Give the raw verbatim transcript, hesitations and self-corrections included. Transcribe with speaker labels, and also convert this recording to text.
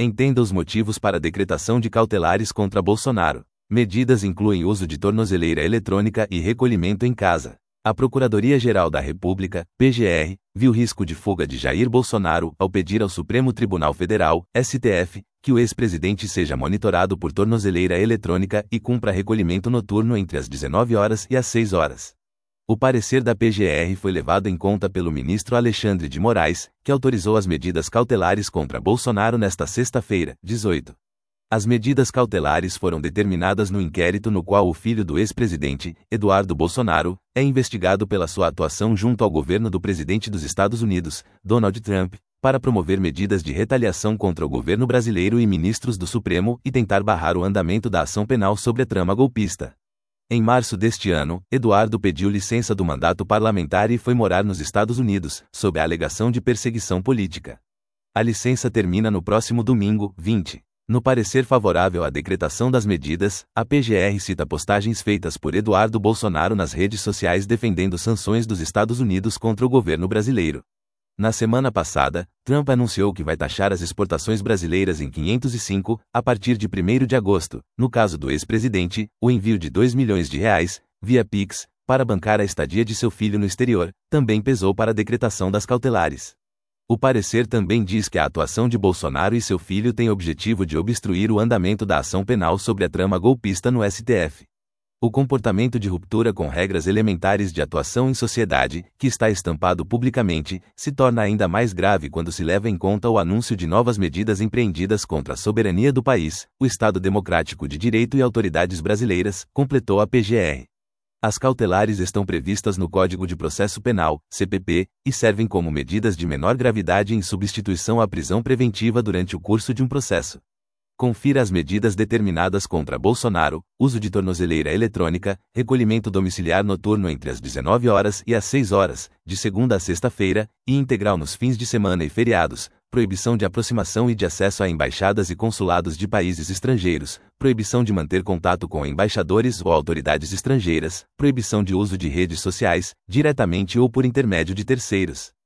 Speaker 1: Entenda os motivos para a decretação de cautelares contra Bolsonaro. Medidas incluem uso de tornozeleira eletrônica e recolhimento em casa. A Procuradoria-Geral da República, P G R, viu risco de fuga de Jair Bolsonaro ao pedir ao Supremo Tribunal Federal, S T F, que o ex-presidente seja monitorado por tornozeleira eletrônica e cumpra recolhimento noturno entre as dezenove horas e as seis horas. O parecer da P G R foi levado em conta pelo ministro Alexandre de Moraes, que autorizou as medidas cautelares contra Bolsonaro nesta sexta-feira, dezoito. As medidas cautelares foram determinadas no inquérito no qual o filho do ex-presidente, Eduardo Bolsonaro, é investigado pela sua atuação junto ao governo do presidente dos Estados Unidos, Donald Trump, para promover medidas de retaliação contra o governo brasileiro e ministros do Supremo e tentar barrar o andamento da ação penal sobre a trama golpista. Em março deste ano, Eduardo pediu licença do mandato parlamentar e foi morar nos Estados Unidos, sob a alegação de perseguição política. A licença termina no próximo domingo, vinte. No parecer favorável à decretação das medidas, a P G R cita postagens feitas por Eduardo Bolsonaro nas redes sociais defendendo sanções dos Estados Unidos contra o governo brasileiro. Na semana passada, Trump anunciou que vai taxar as exportações brasileiras em quinhentos e cinco, a partir de primeiro de agosto, no caso do ex-presidente, o envio de dois milhões de reais, via Pix, para bancar a estadia de seu filho no exterior, também pesou para a decretação das cautelares. O parecer também diz que a atuação de Bolsonaro e seu filho tem o objetivo de obstruir o andamento da ação penal sobre a trama golpista no S T F. O comportamento de ruptura com regras elementares de atuação em sociedade, que está estampado publicamente, se torna ainda mais grave quando se leva em conta o anúncio de novas medidas empreendidas contra a soberania do país, o Estado Democrático de Direito e autoridades brasileiras, completou a P G R. As cautelares estão previstas no Código de Processo Penal, C P P, e servem como medidas de menor gravidade em substituição à prisão preventiva durante o curso de um processo. Confira as medidas determinadas contra Bolsonaro: uso de tornozeleira eletrônica, recolhimento domiciliar noturno entre as dezenove horas e as seis horas, de segunda a sexta-feira, e integral nos fins de semana e feriados, proibição de aproximação e de acesso a embaixadas e consulados de países estrangeiros, proibição de manter contato com embaixadores ou autoridades estrangeiras, proibição de uso de redes sociais, diretamente ou por intermédio de terceiros.